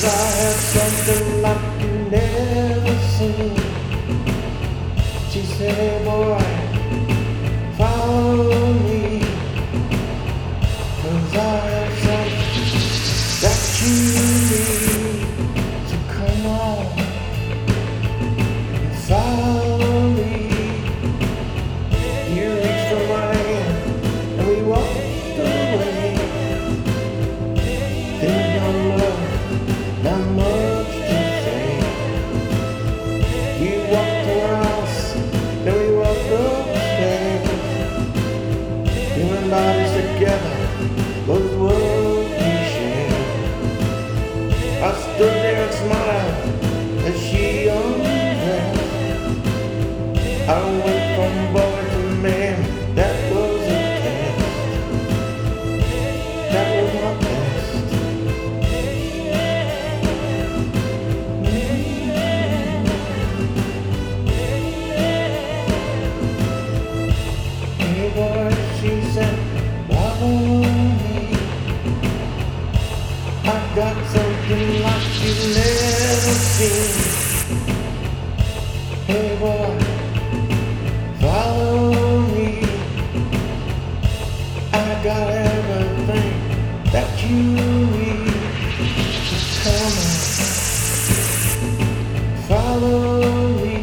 'Cause I have something like you never seen. She said, hey boy, follow me, 'cause I have something that you need. So come on and follow me. You reached for my hand and we walked away. There's no love, not much to say. We walked around, then we walked upstairs. Human bodies together was what we shared. I stood there and smiled as she undressed. I went from boy to man, that was a test. That was my test. Hey boy, she said, follow me. I got something like you've never seen. Hey boy, follow me. I got everything that you need. So come on, follow me.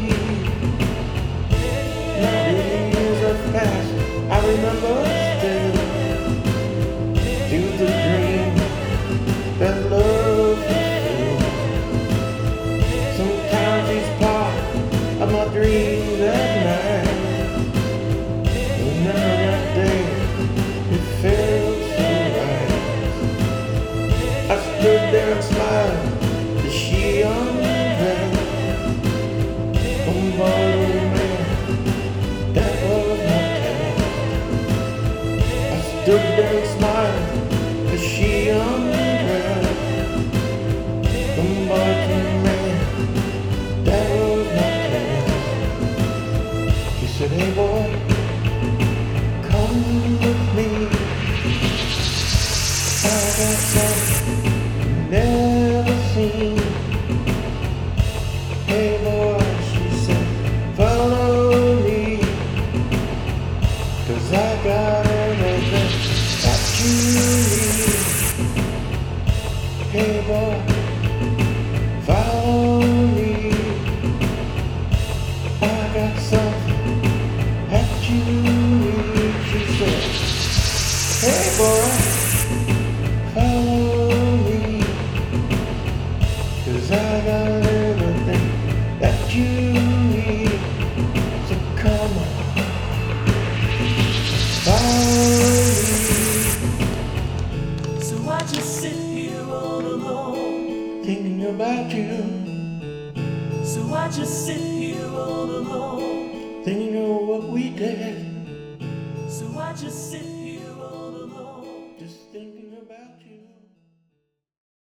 Now the years have passed, I remember still. To the dream that love fulfilled. Sometimes he's part of my dreams at night. Remember that day, it felt so right. I stood there and smiled as she undressed. From boy to man, that was my test. I stood there and smiled as she undressed. From boy to man, that was my test. She said, hey boy, come with me. I got something you never seen. Hey boy, she said, follow me, 'cause I got everything that you need. Hey boy, follow me. I got something that you need. She said, hey boy, follow me, 'cause I got everything that you need. So come on, follow me. So I just sit here all alone, Thinking about you, so I just sit here all alone, thinking of what we did. so I just sit